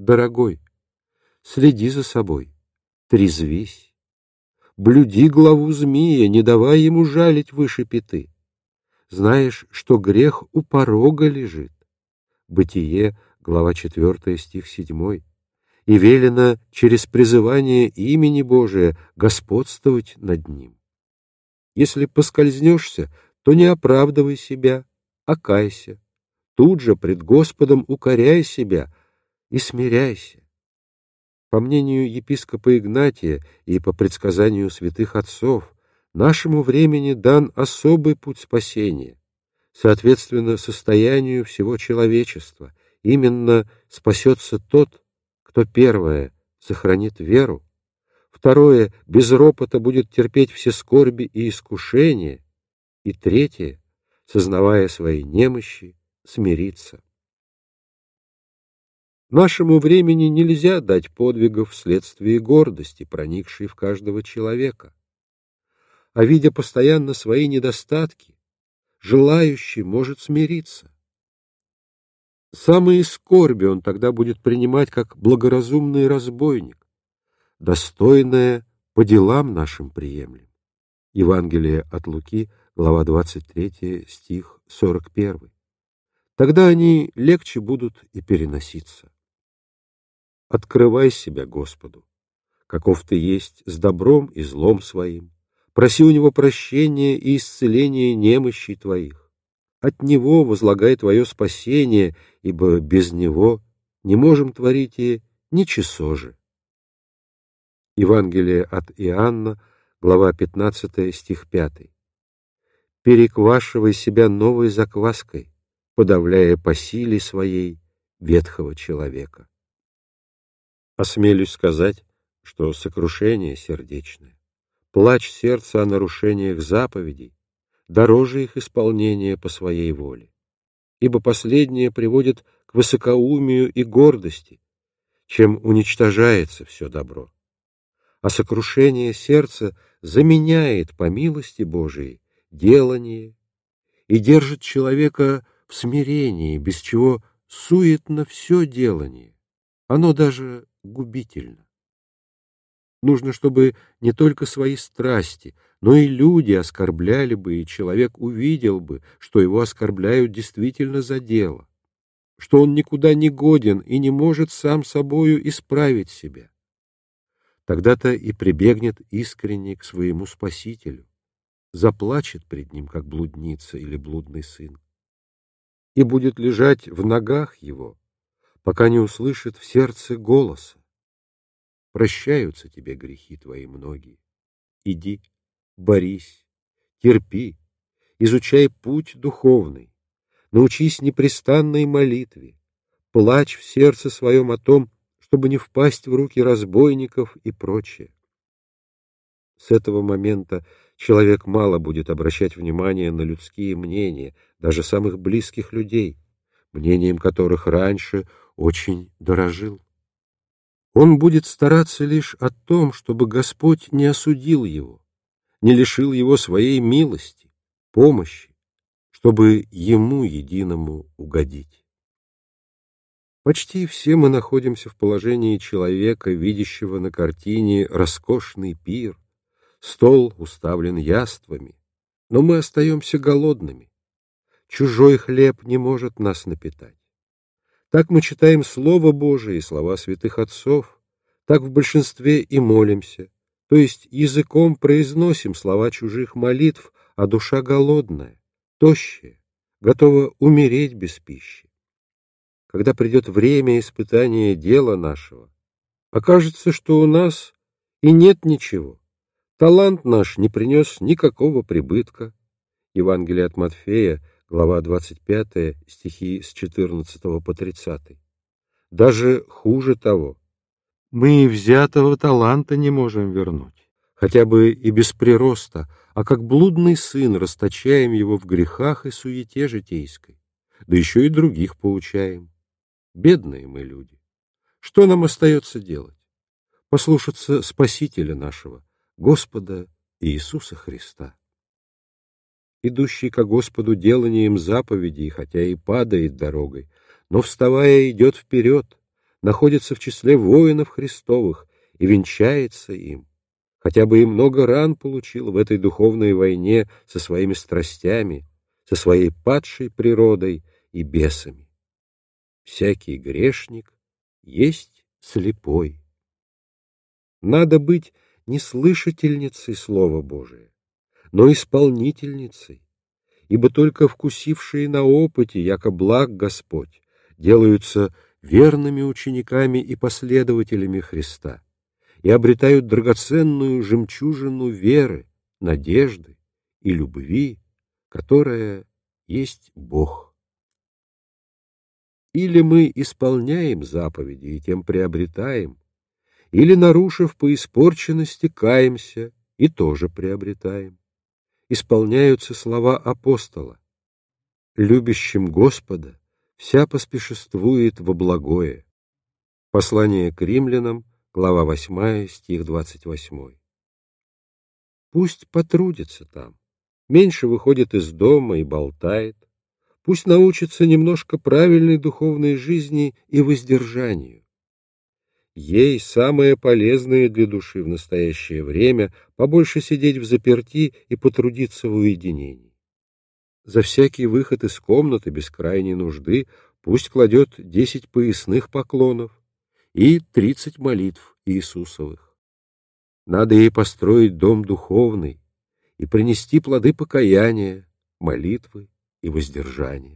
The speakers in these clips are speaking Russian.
Дорогой, следи за собой, трезвись, блюди главу змея, не давай ему жалить выше пяты. Знаешь, что грех у порога лежит. Бытие, глава 4, стих 7. И велено через призывание имени Божия господствовать над ним. Если поскользнешься, то не оправдывай себя, а кайся. Тут же пред Господом укоряй себя и смиряйся. По мнению епископа Игнатия и по предсказанию святых отцов, нашему времени дан особый путь спасения, соответственно состоянию всего человечества. Именно спасется тот, кто, первое, сохранит веру, второе, без ропота будет терпеть все скорби и искушения, и третье, сознавая свои немощи, смириться. Нашему времени нельзя дать подвигов вследствие гордости, проникшей в каждого человека. А видя постоянно свои недостатки, желающий может смириться. Самые скорби он тогда будет принимать как благоразумный разбойник, достойное по делам нашим приемлем. Евангелие от Луки, глава 23, стих 41. Тогда они легче будут и переноситься. Открывай себя Господу, каков ты есть, с добром и злом своим. Проси у Него прощения и исцеления немощей твоих. От Него возлагай твое спасение, ибо без Него не можем творить и ни часожи. Евангелие от Иоанна, глава 15, стих 5. Переквашивай себя новой закваской, подавляя по силе своей ветхого человека. Осмелюсь сказать, что сокрушение сердечное, плач сердца о нарушениях заповедей дороже их исполнения по своей воле, ибо последнее приводит к высокоумию и гордости, чем уничтожается все добро. А сокрушение сердца заменяет по милости Божией делание и держит человека в смирении, без чего суетно все делание, оно даже губительно. Нужно, чтобы не только свои страсти, но и люди оскорбляли бы, и человек увидел бы, что его оскорбляют действительно за дело, что он никуда не годен и не может сам собою исправить себя. Тогда-то и прибегнет искренне к своему Спасителю, заплачет пред ним, как блудница или блудный сын, и будет лежать в ногах его, пока не услышит в сердце голоса: прощаются тебе грехи твои многие. Иди, борись, терпи, изучай путь духовный, научись непрестанной молитве, плачь в сердце своем о том, чтобы не впасть в руки разбойников и прочее. С этого момента человек мало будет обращать внимание на людские мнения, даже самых близких людей, мнением которых раньше очень дорожил. Он будет стараться лишь о том, чтобы Господь не осудил его, не лишил его своей милости, помощи, чтобы ему единому угодить. Почти все мы находимся в положении человека, видящего на картине роскошный пир, стол уставлен яствами, но мы остаемся голодными. Чужой хлеб не может нас напитать. Так мы читаем Слово Божие и слова святых отцов, так в большинстве и молимся, то есть языком произносим слова чужих молитв, а душа голодная, тощая, готова умереть без пищи. Когда придет время испытания дела нашего, окажется, что у нас и нет ничего. Талант наш не принес никакого прибытка. Евангелие от Матфея, глава 25, стихи с 14 по 30. Даже хуже того, мы и взятого таланта не можем вернуть, хотя бы и без прироста, а как блудный сын расточаем его в грехах и суете житейской, да еще и других поучаем. Бедные мы люди. Что нам остается делать? Послушаться Спасителя нашего, Господа Иисуса Христа. Идущий ко Господу деланием заповедей, хотя и падает дорогой, но, вставая, идет вперед, находится в числе воинов Христовых и венчается им, хотя бы и много ран получил в этой духовной войне со своими страстями, со своей падшей природой и бесами. Всякий грешник есть слепой. Надо быть не слышательницей Слова Божия, но исполнительницей, ибо только вкусившие на опыте, яко благ Господь, делаются верными учениками и последователями Христа и обретают драгоценную жемчужину веры, надежды и любви, которая есть Бог. Или мы исполняем заповеди и тем приобретаем, или, нарушив по испорченности, каемся и тоже приобретаем. Исполняются слова апостола: «Любящим Господа вся поспешествует во благое». Послание к римлянам, глава 8, стих 28. Пусть потрудится там, меньше выходит из дома и болтает, пусть научится немножко правильной духовной жизни и воздержанию. Ей самое полезное для души в настоящее время побольше сидеть взаперти и потрудиться в уединении. За всякий выход из комнаты без крайней нужды пусть кладет 10 поясных поклонов и 30 молитв Иисусовых. Надо ей построить дом духовный и принести плоды покаяния, молитвы и воздержания.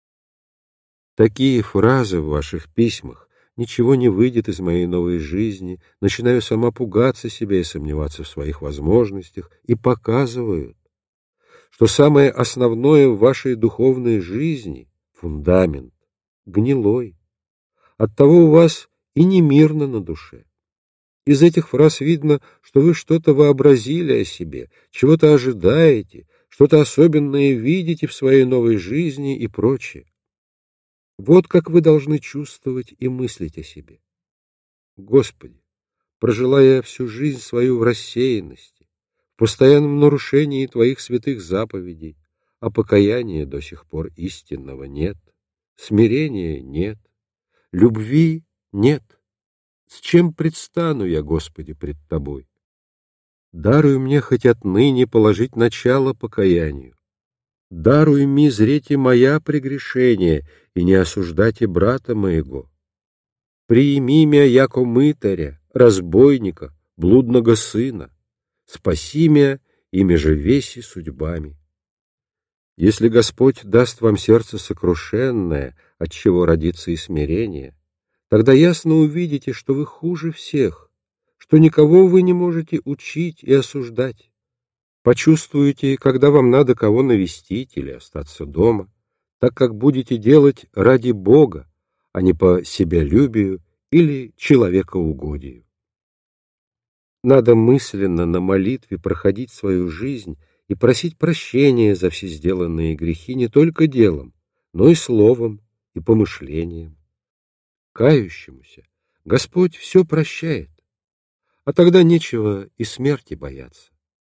Такие фразы в ваших письмах: «Ничего не выйдет из моей новой жизни», начинаю сама пугаться себя и сомневаться в своих возможностях, и показывают, что самое основное в вашей духовной жизни — фундамент, гнилой. Оттого у вас и не мирно на душе. Из этих фраз видно, что вы что-то вообразили о себе, чего-то ожидаете, что-то особенное видите в своей новой жизни и прочее. Вот как вы должны чувствовать и мыслить о себе. Господи, прожила я всю жизнь свою в рассеянности, в постоянном нарушении Твоих святых заповедей, а покаяния до сих пор истинного нет, смирения нет, любви нет. С чем предстану я, Господи, пред Тобой? Даруй мне хоть отныне положить начало покаянию. Даруй ми зреть и моя прегрешение, и не осуждать и брата моего. Приими мя яко мытаря, разбойника, блудного сына, спаси мя ими же веси судьбами. Если Господь даст вам сердце сокрушенное, от чего родится и смирение, тогда ясно увидите, что вы хуже всех, что никого вы не можете учить и осуждать. Почувствуете, когда вам надо кого навестить или остаться дома, так как будете делать ради Бога, а не по себялюбию или человекоугодию. Надо мысленно на молитве проходить свою жизнь и просить прощения за все сделанные грехи не только делом, но и словом и помышлением. Кающемуся Господь все прощает, а тогда нечего и смерти бояться.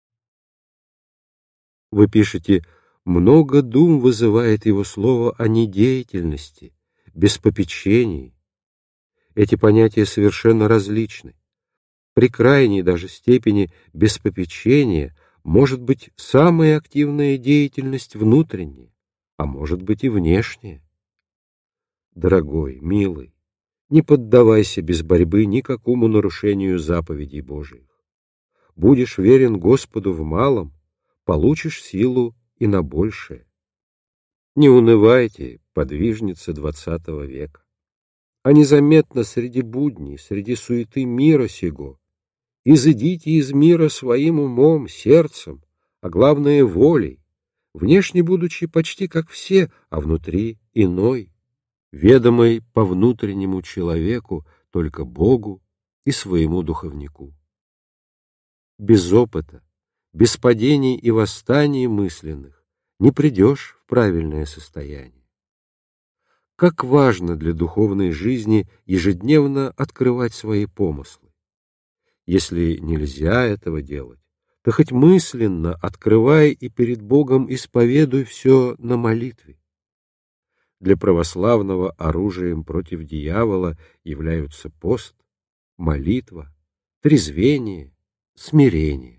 Вы пишете: много дум вызывает его слово о недеятельности, беспопечении. Эти понятия совершенно различны. При крайней даже степени беспопечения может быть самая активная деятельность внутренняя, а может быть и внешняя. Дорогой, милый, не поддавайся без борьбы никакому нарушению заповедей Божиих. Будешь верен Господу в малом, получишь силу и на большее. Не унывайте, подвижницы XX века, а незаметно среди будней, среди суеты мира сего, изыдите из мира своим умом, сердцем, а главное волей, внешне будучи почти как все, а внутри иной, ведомой по внутреннему человеку только Богу и своему духовнику. Без опыта, без падений и восстаний мысленных не придешь в правильное состояние. Как важно для духовной жизни ежедневно открывать свои помыслы. Если нельзя этого делать, то хоть мысленно открывай и перед Богом исповедуй все на молитве. для православного оружием против дьявола являются пост, молитва, трезвение, смирение.